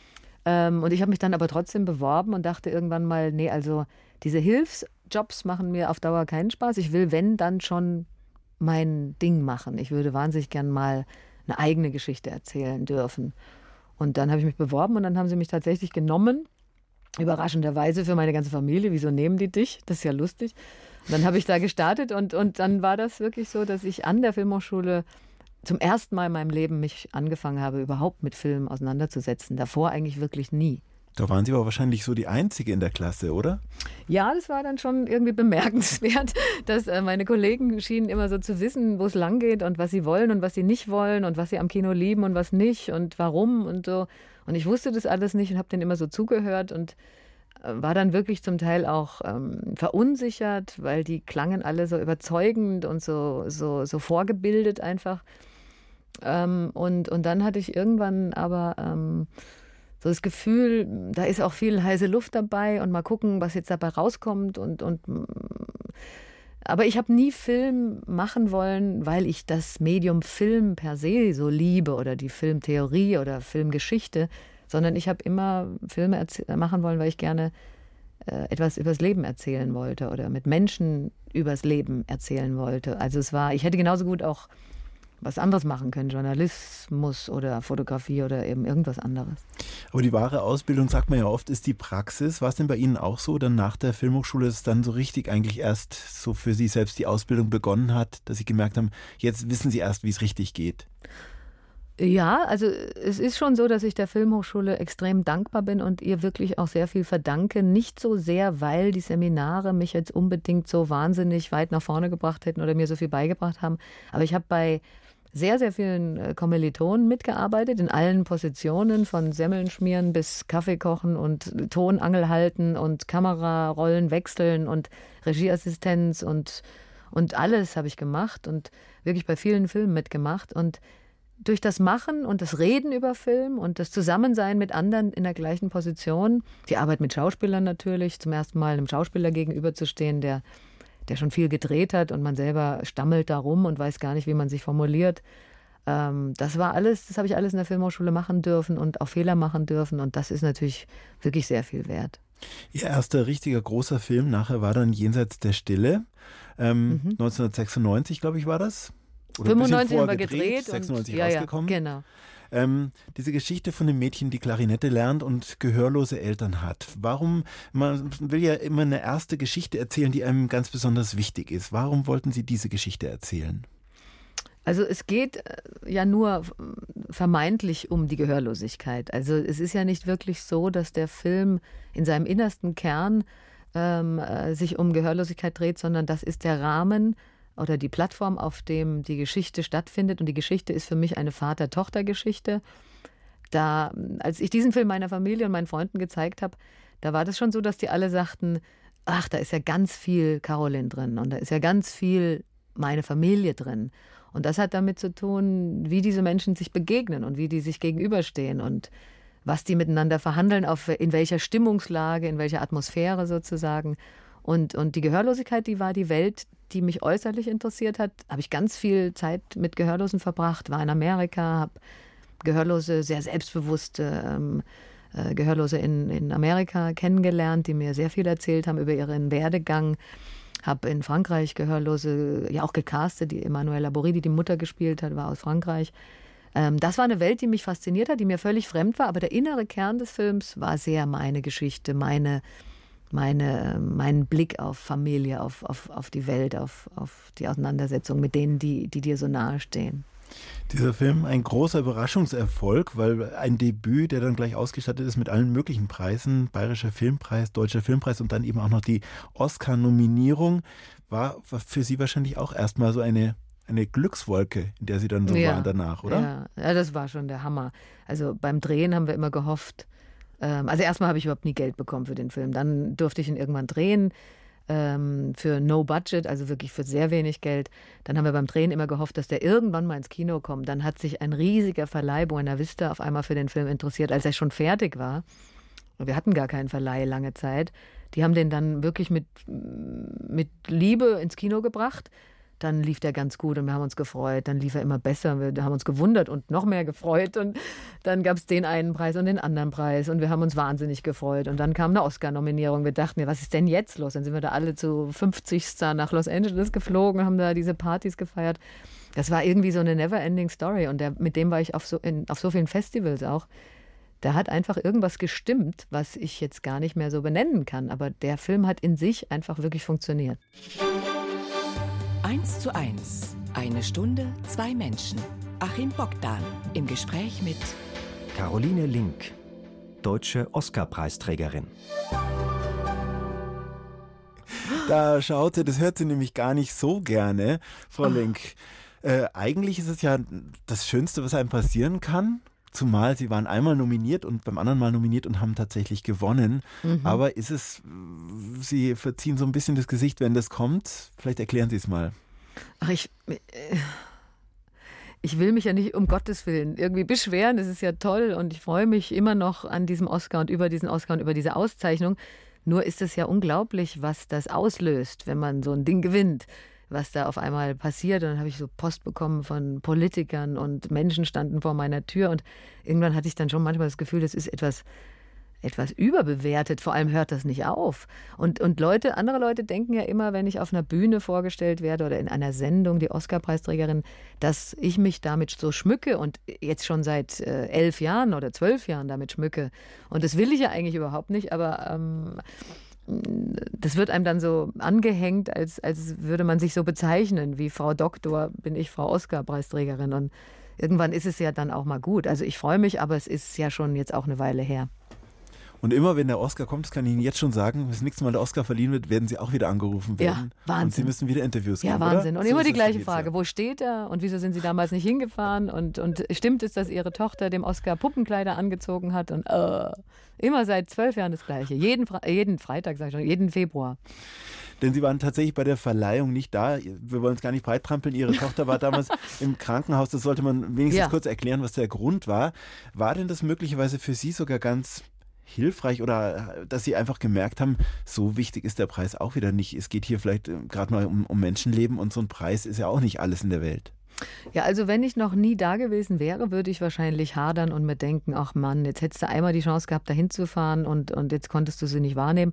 Und ich habe mich dann aber trotzdem beworben und dachte irgendwann mal, nee, also diese Hilfsjobs machen mir auf Dauer keinen Spaß. Ich will, wenn, dann schon mein Ding machen. Ich würde wahnsinnig gern mal eine eigene Geschichte erzählen dürfen. Und dann habe ich mich beworben und dann haben sie mich tatsächlich genommen. Überraschenderweise für meine ganze Familie. Wieso nehmen die dich? Das ist ja lustig. Und dann habe ich da gestartet und dann war das wirklich so, dass ich an der Filmhochschule zum ersten Mal in meinem Leben mich angefangen habe, überhaupt mit Filmen auseinanderzusetzen. Davor eigentlich wirklich nie. Da waren Sie aber wahrscheinlich so die Einzige in der Klasse, oder? Ja, das war dann schon irgendwie bemerkenswert, dass meine Kollegen schienen immer so zu wissen, wo es lang geht und was sie wollen und was sie nicht wollen und was sie am Kino lieben und was nicht und warum und so. Und ich wusste das alles nicht und habe denen immer so zugehört und war dann wirklich zum Teil auch verunsichert, weil die klangen alle so überzeugend und so vorgebildet einfach. Und dann hatte ich irgendwann aber so das Gefühl, da ist auch viel heiße Luft dabei und mal gucken, was jetzt dabei rauskommt. Aber ich habe nie Film machen wollen, weil ich das Medium Film per se so liebe oder die Filmtheorie oder Filmgeschichte, sondern ich habe immer Filme machen wollen, weil ich gerne etwas übers Leben erzählen wollte oder mit Menschen übers Leben erzählen wollte. Also ich hätte genauso gut auch was anderes machen können, Journalismus oder Fotografie oder eben irgendwas anderes. Aber die wahre Ausbildung, sagt man ja oft, ist die Praxis. War es denn bei Ihnen auch so, dann nach der Filmhochschule, dass dann so richtig eigentlich erst so für Sie selbst die Ausbildung begonnen hat, dass Sie gemerkt haben, jetzt wissen Sie erst, wie es richtig geht? Ja, also es ist schon so, dass ich der Filmhochschule extrem dankbar bin und ihr wirklich auch sehr viel verdanke. Nicht so sehr, weil die Seminare mich jetzt unbedingt so wahnsinnig weit nach vorne gebracht hätten oder mir so viel beigebracht haben. Aber ich habe bei sehr, sehr vielen Kommilitonen mitgearbeitet, in allen Positionen, von Semmeln schmieren bis Kaffee kochen und Tonangel halten und Kamerarollen wechseln und Regieassistenz und alles habe ich gemacht und wirklich bei vielen Filmen mitgemacht. Und durch das Machen und das Reden über Film und das Zusammensein mit anderen in der gleichen Position, die Arbeit mit Schauspielern natürlich, zum ersten Mal einem Schauspieler gegenüberzustehen, der schon viel gedreht hat und man selber stammelt da rum und weiß gar nicht, wie man sich formuliert. Das habe ich alles in der Filmhochschule machen dürfen und auch Fehler machen dürfen und das ist natürlich wirklich sehr viel wert. Ihr erster richtiger großer Film nachher war dann Jenseits der Stille. 1996, glaube ich, war das. Oder 95 haben wir gedreht 96 und, rausgekommen. Ja, genau. Diese Geschichte von dem Mädchen, die Klarinette lernt und gehörlose Eltern hat. Warum, man will ja immer eine erste Geschichte erzählen, die einem ganz besonders wichtig ist. Warum wollten Sie diese Geschichte erzählen? Also es geht ja nur vermeintlich um die Gehörlosigkeit. Also es ist ja nicht wirklich so, dass der Film in seinem innersten Kern sich um Gehörlosigkeit dreht, sondern das ist der Rahmen oder die Plattform, auf dem die Geschichte stattfindet. Und die Geschichte ist für mich eine Vater-Tochter-Geschichte. Als ich diesen Film meiner Familie und meinen Freunden gezeigt habe, da war das schon so, dass die alle sagten, ach, da ist ja ganz viel Caroline drin und da ist ja ganz viel meine Familie drin. Und das hat damit zu tun, wie diese Menschen sich begegnen und wie die sich gegenüberstehen und was die miteinander verhandeln, in welcher Stimmungslage, in welcher Atmosphäre sozusagen. Und die Gehörlosigkeit, die war die Welt, die mich äußerlich interessiert hat. Habe ich ganz viel Zeit mit Gehörlosen verbracht, war in Amerika, habe Gehörlose, sehr selbstbewusste Gehörlose in Amerika kennengelernt, die mir sehr viel erzählt haben über ihren Werdegang. Habe in Frankreich Gehörlose ja auch gecastet, die Emmanuelle Bory, die Mutter gespielt hat, war aus Frankreich. Das war eine Welt, die mich fasziniert hat, die mir völlig fremd war, aber der innere Kern des Films war sehr meine Geschichte, meinen Blick auf Familie, auf die Welt, auf die Auseinandersetzung mit denen, die dir so nahe stehen. Dieser Film ein großer Überraschungserfolg, weil ein Debüt, der dann gleich ausgestattet ist mit allen möglichen Preisen, Bayerischer Filmpreis, Deutscher Filmpreis und dann eben auch noch die Oscar-Nominierung, war für Sie wahrscheinlich auch erstmal so eine Glückswolke, in der Sie dann so waren danach, oder? Ja, das war schon der Hammer. Also beim Drehen haben wir immer gehofft, also erstmal habe ich überhaupt nie Geld bekommen für den Film. Dann durfte ich ihn irgendwann drehen für No Budget, also wirklich für sehr wenig Geld. Dann haben wir beim Drehen immer gehofft, dass der irgendwann mal ins Kino kommt. Dann hat sich ein riesiger Verleih, Buena Vista, auf einmal für den Film interessiert, als er schon fertig war. Und wir hatten gar keinen Verleih lange Zeit. Die haben den dann wirklich mit Liebe ins Kino gebracht. Dann lief der ganz gut und wir haben uns gefreut. Dann lief er immer besser. Wir haben uns gewundert und noch mehr gefreut. Und dann gab es den einen Preis und den anderen Preis. Und wir haben uns wahnsinnig gefreut. Und dann kam eine Oscar-Nominierung. Wir dachten, ja, was ist denn jetzt los? Dann sind wir da alle zu 50. nach Los Angeles geflogen, haben da diese Partys gefeiert. Das war irgendwie so eine never-ending Story. Und mit dem war ich auf so vielen Festivals auch. Da hat einfach irgendwas gestimmt, was ich jetzt gar nicht mehr so benennen kann. Aber der Film hat in sich einfach wirklich funktioniert. 1:1. Eine Stunde, 2 Menschen. Achim Bogdan im Gespräch mit Caroline Link, deutsche Oscar-Preisträgerin. Da schaut sie, das hört sie nämlich gar nicht so gerne, Frau Link. Eigentlich ist es ja das Schönste, was einem passieren kann. Zumal Sie waren einmal nominiert und beim anderen Mal nominiert und haben tatsächlich gewonnen. Aber ist es, Sie verziehen so ein bisschen das Gesicht, wenn das kommt? Vielleicht erklären Sie es mal. Ach, ich will mich ja nicht um Gottes Willen irgendwie beschweren. Das ist ja toll und ich freue mich immer noch an diesem Oscar und über diesen Oscar und über diese Auszeichnung. Nur ist es ja unglaublich, was das auslöst, wenn man so ein Ding gewinnt. Was da auf einmal passiert. Und dann habe ich so Post bekommen von Politikern und Menschen standen vor meiner Tür. Und irgendwann hatte ich dann schon manchmal das Gefühl, das ist etwas überbewertet. Vor allem hört das nicht auf. Und andere Leute denken ja immer, wenn ich auf einer Bühne vorgestellt werde oder in einer Sendung, die Oscar-Preisträgerin, dass ich mich damit so schmücke und jetzt schon seit 11 Jahren oder 12 Jahren damit schmücke. Und das will ich ja eigentlich überhaupt nicht, aber das wird einem dann so angehängt, als würde man sich so bezeichnen, wie Frau Doktor bin ich Frau Oscar-Preisträgerin. Und irgendwann ist es ja dann auch mal gut. Also ich freue mich, aber es ist ja schon jetzt auch eine Weile her. Und immer wenn der Oscar kommt, das kann ich Ihnen jetzt schon sagen, wenn das nächste Mal der Oscar verliehen wird, werden Sie auch wieder angerufen werden. Ja, Wahnsinn. Und Sie müssen wieder Interviews geben, Ja, Wahnsinn. Oder? Und so immer die gleiche jetzt, Frage, wo steht er und wieso sind Sie damals nicht hingefahren und stimmt es, dass Ihre Tochter dem Oscar Puppenkleider angezogen hat und immer seit 12 Jahren das Gleiche. Jeden Freitag, sag ich schon, jeden Februar. Denn Sie waren tatsächlich bei der Verleihung nicht da. Wir wollen es gar nicht breittrampeln. Ihre Tochter war damals im Krankenhaus. Das sollte man wenigstens kurz erklären, was der Grund war. War denn das möglicherweise für Sie sogar ganz hilfreich oder dass Sie einfach gemerkt haben, so wichtig ist der Preis auch wieder nicht. Es geht hier vielleicht gerade mal um Menschenleben und so ein Preis ist ja auch nicht alles in der Welt. Ja, also wenn ich noch nie da gewesen wäre, würde ich wahrscheinlich hadern und mir denken, ach Mann, jetzt hättest du einmal die Chance gehabt, da hinzufahren und jetzt konntest du sie nicht wahrnehmen.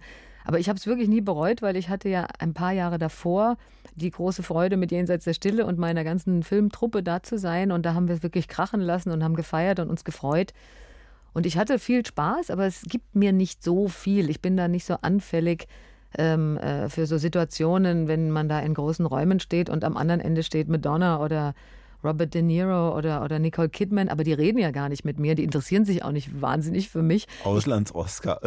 Aber ich habe es wirklich nie bereut, weil ich hatte ja ein paar Jahre davor die große Freude, mit Jenseits der Stille und meiner ganzen Filmtruppe da zu sein. Und da haben wir es wirklich krachen lassen und haben gefeiert und uns gefreut. Und ich hatte viel Spaß, aber es gibt mir nicht so viel. Ich bin da nicht so anfällig für so Situationen, wenn man da in großen Räumen steht und am anderen Ende steht Madonna oder Robert De Niro oder Nicole Kidman, aber die reden ja gar nicht mit mir, die interessieren sich auch nicht wahnsinnig für mich. Auslands-Oscar.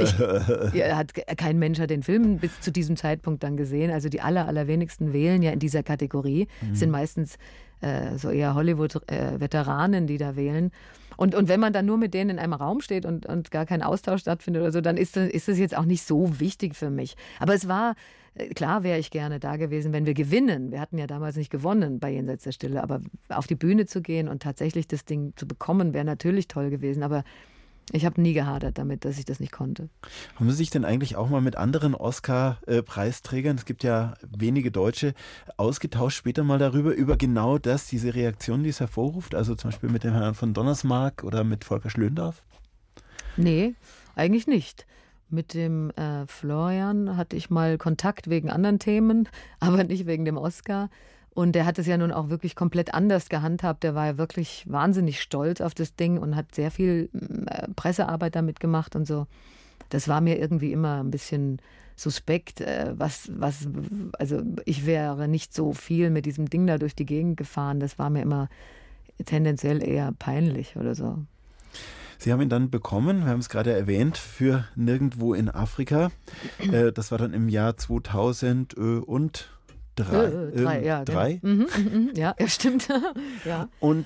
Kein Mensch hat den Film bis zu diesem Zeitpunkt dann gesehen, also die allerwenigsten wählen ja in dieser Kategorie, sind meistens so eher Hollywood-Veteranen, die da wählen. Und wenn man dann nur mit denen in einem Raum steht und gar kein Austausch stattfindet oder so, dann ist das jetzt auch nicht so wichtig für mich. Aber es war, klar wäre ich gerne da gewesen, wenn wir gewinnen. Wir hatten ja damals nicht gewonnen bei Jenseits der Stille, aber auf die Bühne zu gehen und tatsächlich das Ding zu bekommen, wäre natürlich toll gewesen. Aber ich habe nie gehadert damit, dass ich das nicht konnte. Haben Sie sich denn eigentlich auch mal mit anderen Oscar-Preisträgern, es gibt ja wenige Deutsche, ausgetauscht später mal darüber, über genau das, diese Reaktion, die es hervorruft? Also zum Beispiel mit dem Herrn von Donnersmarck oder mit Volker Schlöndorff? Nee, eigentlich nicht. Mit dem Florian hatte ich mal Kontakt wegen anderen Themen, aber nicht wegen dem Oscar. Und der hat es ja nun auch wirklich komplett anders gehandhabt. Der war ja wirklich wahnsinnig stolz auf das Ding und hat sehr viel Pressearbeit damit gemacht und so. Das war mir irgendwie immer ein bisschen suspekt. Also ich wäre nicht so viel mit diesem Ding da durch die Gegend gefahren. Das war mir immer tendenziell eher peinlich oder so. Sie haben ihn dann bekommen, wir haben es gerade erwähnt, für Nirgendwo in Afrika. Das war dann im Jahr 2003. Ja, ja, stimmt. Ja. Und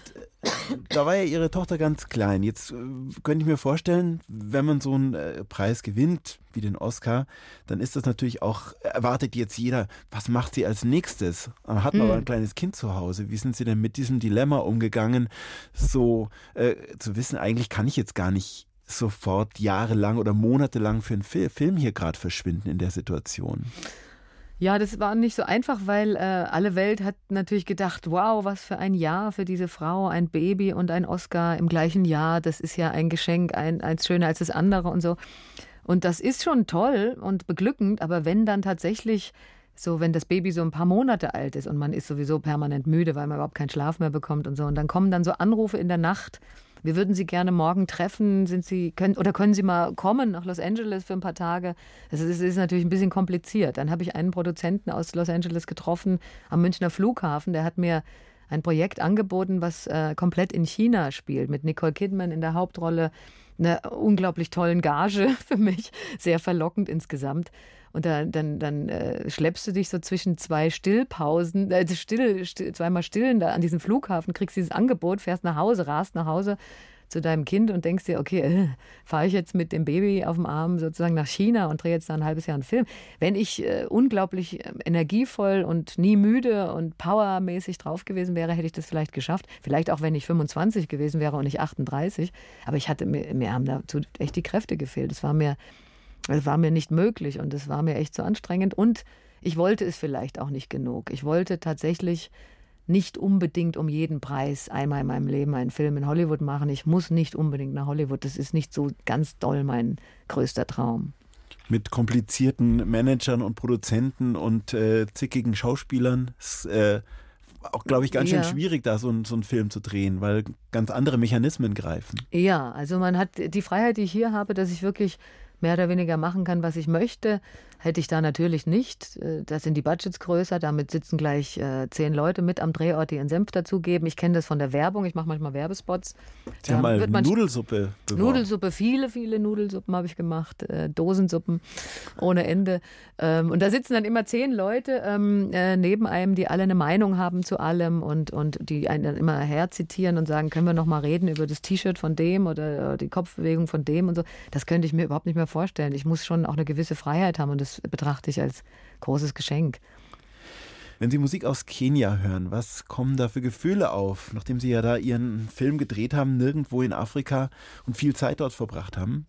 da war ja Ihre Tochter ganz klein. Jetzt könnte ich mir vorstellen, wenn man so einen Preis gewinnt, wie den Oscar, dann ist das natürlich auch, erwartet jetzt jeder, was macht sie als nächstes? Hat man aber ein kleines Kind zu Hause. Wie sind Sie denn mit diesem Dilemma umgegangen, so zu wissen, eigentlich kann ich jetzt gar nicht sofort jahrelang oder monatelang für einen Film hier gerade verschwinden in der Situation? Ja, das war nicht so einfach, weil alle Welt hat natürlich gedacht, wow, was für ein Jahr für diese Frau, ein Baby und ein Oscar im gleichen Jahr, das ist ja ein Geschenk, eins schöner als das andere und so. Und das ist schon toll und beglückend, aber wenn dann tatsächlich so, wenn das Baby so ein paar Monate alt ist und man ist sowieso permanent müde, weil man überhaupt keinen Schlaf mehr bekommt und so, und dann kommen dann so Anrufe in der Nacht, wir würden Sie gerne morgen treffen, können Sie mal kommen nach Los Angeles für ein paar Tage? Das ist natürlich ein bisschen kompliziert. Dann habe ich einen Produzenten aus Los Angeles getroffen am Münchner Flughafen, der hat mir ein Projekt angeboten, was komplett in China spielt, mit Nicole Kidman in der Hauptrolle, einer unglaublich tollen Gage für mich, sehr verlockend insgesamt. Und dann schleppst du dich so zwischen zwei Stillpausen, zweimal Stillen da an diesem Flughafen, kriegst dieses Angebot, fährst nach Hause, rast nach Hause zu deinem Kind und denkst dir, okay, fahre ich jetzt mit dem Baby auf dem Arm sozusagen nach China und drehe jetzt da ein halbes Jahr einen Film. Wenn ich unglaublich energievoll und nie müde und powermäßig drauf gewesen wäre, hätte ich das vielleicht geschafft. Vielleicht auch, wenn ich 25 gewesen wäre und nicht 38. Aber mir haben dazu echt die Kräfte gefehlt. Es war mir nicht möglich und es war mir echt so anstrengend. Und ich wollte es vielleicht auch nicht genug. Ich wollte tatsächlich nicht unbedingt um jeden Preis einmal in meinem Leben einen Film in Hollywood machen. Ich muss nicht unbedingt nach Hollywood. Das ist nicht so ganz doll mein größter Traum. Mit komplizierten Managern und Produzenten und zickigen Schauspielern ist auch, glaube ich, ganz schön schwierig, da so einen Film zu drehen, weil ganz andere Mechanismen greifen. Ja, also man hat die Freiheit, die ich hier habe, dass ich wirklich mehr oder weniger machen kann, was ich möchte, hätte ich da natürlich nicht. Da sind die Budgets größer, damit sitzen gleich 10 Leute mit am Drehort, die ihren Senf dazugeben. Ich kenne das von der Werbung, ich mache manchmal Werbespots. Sie haben mal Nudelsuppe beworben. Nudelsuppe, viele Nudelsuppen habe ich gemacht, Dosensuppen ohne Ende. Und da sitzen dann immer 10 Leute neben einem, die alle eine Meinung haben zu allem und die einen dann immer herzitieren und sagen, können wir noch mal reden über das T-Shirt von dem oder die Kopfbewegung von dem und so. Das könnte ich mir überhaupt nicht mehr vorstellen. Ich muss schon auch eine gewisse Freiheit haben und das betrachte ich als großes Geschenk. Wenn Sie Musik aus Kenia hören, was kommen da für Gefühle auf, nachdem Sie ja da Ihren Film gedreht haben, Nirgendwo in Afrika und viel Zeit dort verbracht haben?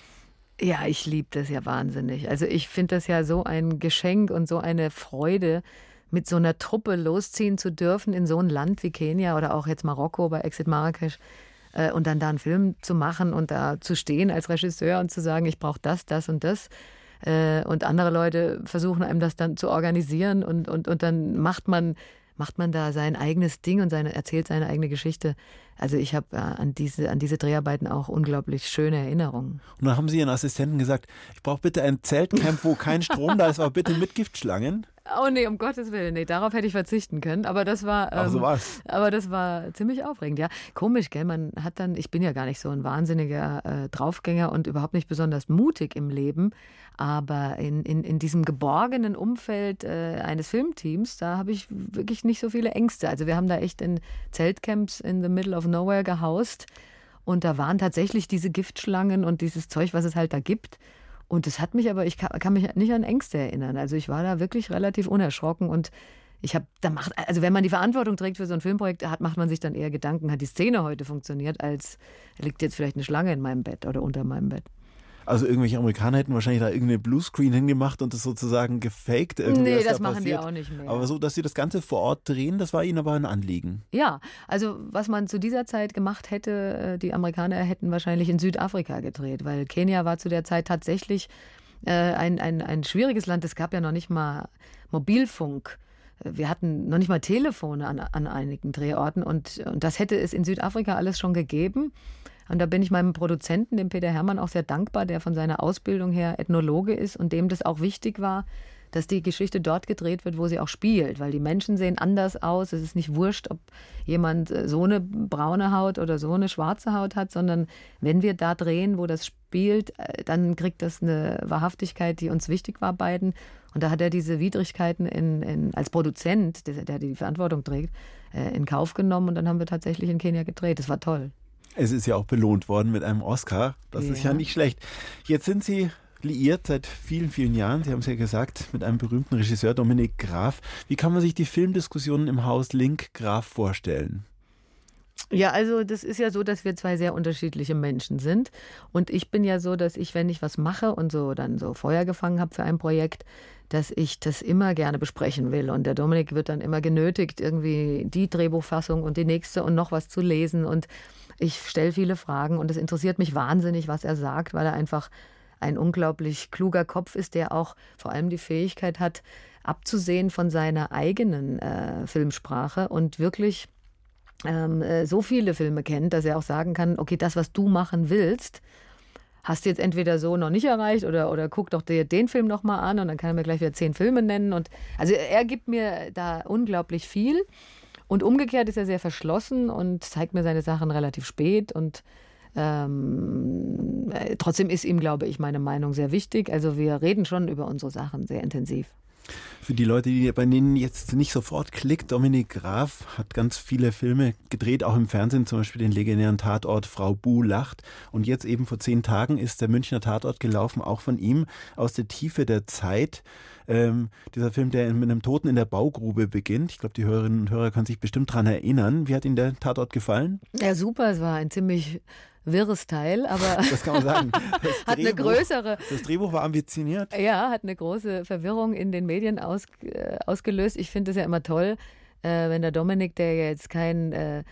Ja, ich liebe das ja wahnsinnig. Also ich finde das ja so ein Geschenk und so eine Freude, mit so einer Truppe losziehen zu dürfen in so ein Land wie Kenia oder auch jetzt Marokko bei Exit Marrakesch. Und dann da einen Film zu machen und da zu stehen als Regisseur und zu sagen, ich brauche das und das. Und andere Leute versuchen einem das dann zu organisieren und dann macht man da sein eigenes Ding und erzählt seine eigene Geschichte. Also ich habe an diese Dreharbeiten auch unglaublich schöne Erinnerungen. Und dann haben Sie Ihren Assistenten gesagt, ich brauche bitte ein Zeltcamp, wo kein Strom da ist, aber bitte mit Giftschlangen. Oh nee, um Gottes Willen, nee, darauf hätte ich verzichten können. Aber das war, so war's. Aber das war ziemlich aufregend, ja. Komisch, gell? Ich bin ja gar nicht so ein wahnsinniger Draufgänger und überhaupt nicht besonders mutig im Leben. Aber in diesem geborgenen Umfeld eines Filmteams, da habe ich wirklich nicht so viele Ängste. Also wir haben da echt in Zeltcamps in the middle of nowhere gehaust. Und da waren tatsächlich diese Giftschlangen und dieses Zeug, was es halt da gibt. Und das hat mich aber, ich kann mich nicht an Ängste erinnern. Also ich war da wirklich relativ unerschrocken und also wenn man die Verantwortung trägt für so ein Filmprojekt, macht man sich dann eher Gedanken, hat die Szene heute funktioniert, als liegt jetzt vielleicht eine Schlange in meinem Bett oder unter meinem Bett. Also irgendwelche Amerikaner hätten wahrscheinlich da irgendeine Bluescreen hingemacht und das sozusagen gefaked. Nee, das machen die auch nicht mehr. Aber so, dass sie das Ganze vor Ort drehen, das war ihnen aber ein Anliegen. Ja, also was man zu dieser Zeit gemacht hätte, die Amerikaner hätten wahrscheinlich in Südafrika gedreht, weil Kenia war zu der Zeit tatsächlich ein schwieriges Land. Es gab ja noch nicht mal Mobilfunk. Wir hatten noch nicht mal Telefone an einigen Drehorten und das hätte es in Südafrika alles schon gegeben. Und da bin ich meinem Produzenten, dem Peter Herrmann, auch sehr dankbar, der von seiner Ausbildung her Ethnologe ist und dem das auch wichtig war, dass die Geschichte dort gedreht wird, wo sie auch spielt. Weil die Menschen sehen anders aus. Es ist nicht wurscht, ob jemand so eine braune Haut oder so eine schwarze Haut hat, sondern wenn wir da drehen, wo das spielt, dann kriegt das eine Wahrhaftigkeit, die uns wichtig war beiden. Und da hat er diese Widrigkeiten als Produzent, der die Verantwortung trägt, in Kauf genommen. Und dann haben wir tatsächlich in Kenia gedreht. Das war toll. Es ist ja auch belohnt worden mit einem Oscar. Das ist ja nicht schlecht. Jetzt sind Sie liiert seit vielen, vielen Jahren. Sie haben es ja gesagt, mit einem berühmten Regisseur, Dominik Graf. Wie kann man sich die Filmdiskussionen im Haus Link-Graf vorstellen? Ja, also das ist ja so, dass wir zwei sehr unterschiedliche Menschen sind. Und ich bin ja so, dass ich, wenn ich was mache und dann so Feuer gefangen habe für ein Projekt, dass ich das immer gerne besprechen will. Und der Dominik wird dann immer genötigt, irgendwie die Drehbuchfassung und die nächste und noch was zu lesen. Und ich stelle viele Fragen und es interessiert mich wahnsinnig, was er sagt, weil er einfach ein unglaublich kluger Kopf ist, der auch vor allem die Fähigkeit hat, abzusehen von seiner eigenen Filmsprache und wirklich so viele Filme kennt, dass er auch sagen kann, okay, das, was du machen willst, hast du jetzt entweder so noch nicht erreicht oder guck doch dir den Film noch mal an und dann kann er mir gleich wieder 10 Filme nennen. Und also er gibt mir da unglaublich viel und umgekehrt ist er sehr verschlossen und zeigt mir seine Sachen relativ spät und trotzdem ist ihm, glaube ich, meine Meinung sehr wichtig. Also wir reden schon über unsere Sachen sehr intensiv. Für die Leute, bei denen jetzt nicht sofort klickt, Dominik Graf hat ganz viele Filme gedreht, auch im Fernsehen, zum Beispiel den legendären Tatort Frau Bu lacht. Und jetzt eben vor 10 Tagen ist der Münchner Tatort gelaufen, auch von ihm, aus der Tiefe der Zeit. Dieser Film, der mit einem Toten in der Baugrube beginnt. Ich glaube, die Hörerinnen und Hörer können sich bestimmt daran erinnern. Wie hat Ihnen der Tatort gefallen? Ja, super. Es war ein ziemlich wirres Teil, aber das kann man sagen. Hat eine größere. Das Drehbuch war ambitioniert. Ja, hat eine große Verwirrung in den Medien ausgelöst. Ich finde es ja immer toll, wenn der Dominik, der jetzt kein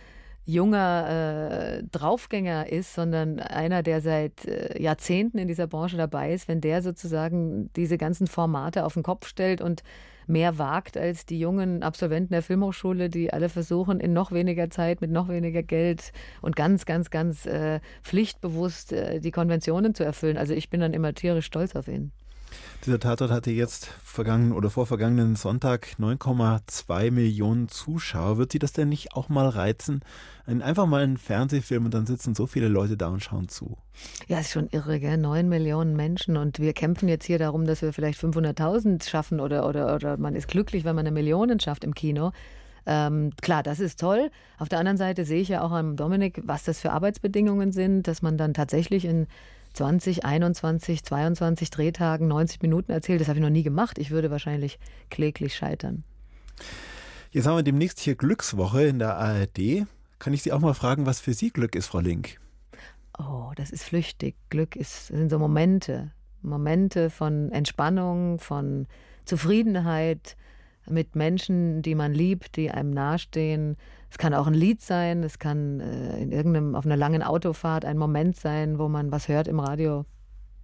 junger Draufgänger ist, sondern einer, der seit Jahrzehnten in dieser Branche dabei ist, wenn der sozusagen diese ganzen Formate auf den Kopf stellt und mehr wagt als die jungen Absolventen der Filmhochschule, die alle versuchen, in noch weniger Zeit, mit noch weniger Geld und ganz, ganz, ganz pflichtbewusst die Konventionen zu erfüllen. Also ich bin dann immer tierisch stolz auf ihn. Dieser Tatort hatte jetzt vorvergangenen Sonntag 9,2 Millionen Zuschauer. Wird Sie das denn nicht auch mal reizen? Einfach mal einen Fernsehfilm und dann sitzen so viele Leute da und schauen zu. Ja, ist schon irre, gell? 9 Millionen Menschen und wir kämpfen jetzt hier darum, dass wir vielleicht 500.000 schaffen oder man ist glücklich, wenn man 1 Million schafft im Kino. Klar, das ist toll. Auf der anderen Seite sehe ich ja auch am Dominik, was das für Arbeitsbedingungen sind, dass man dann tatsächlich in 20, 21, 22 Drehtagen 90 Minuten erzählt. Das habe ich noch nie gemacht. Ich würde wahrscheinlich kläglich scheitern. Jetzt haben wir demnächst hier Glückswoche in der ARD. Kann ich Sie auch mal fragen, was für Sie Glück ist, Frau Link? Oh, das ist flüchtig. Glück sind so Momente von Entspannung, von Zufriedenheit mit Menschen, die man liebt, die einem nahestehen. Es kann auch ein Lied sein, es kann auf einer langen Autofahrt ein Moment sein, wo man was hört im Radio.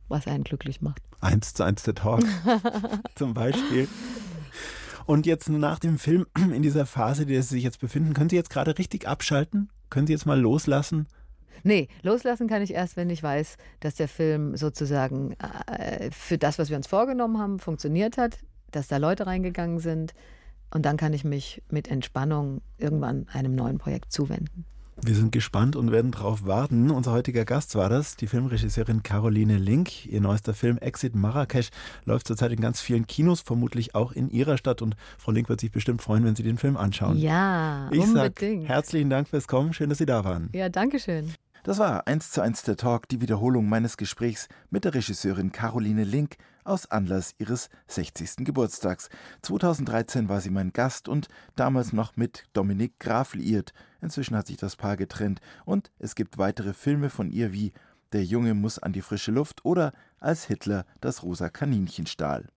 was einen glücklich macht. 1:1 der Talk zum Beispiel. Und jetzt nach dem Film, in dieser Phase, in der Sie sich jetzt befinden, können Sie jetzt gerade richtig abschalten? Können Sie jetzt mal loslassen? Nee, loslassen kann ich erst, wenn ich weiß, dass der Film sozusagen für das, was wir uns vorgenommen haben, funktioniert hat, dass da Leute reingegangen sind. Und dann kann ich mich mit Entspannung irgendwann einem neuen Projekt zuwenden. Wir sind gespannt und werden drauf warten. Unser heutiger Gast war das, die Filmregisseurin Caroline Link. Ihr neuester Film Exit Marrakesch läuft zurzeit in ganz vielen Kinos, vermutlich auch in Ihrer Stadt. Und Frau Link wird sich bestimmt freuen, wenn Sie den Film anschauen. Ja, ich unbedingt. Ich sage herzlichen Dank fürs Kommen. Schön, dass Sie da waren. Ja, danke schön. Das war 1:1 der Talk, die Wiederholung meines Gesprächs mit der Regisseurin Caroline Link aus Anlass ihres 60. Geburtstags. 2013 war sie mein Gast und damals noch mit Dominik Graf liiert. Inzwischen hat sich das Paar getrennt und es gibt weitere Filme von ihr wie Der Junge muss an die frische Luft oder Als Hitler das rosa Kaninchen stahl.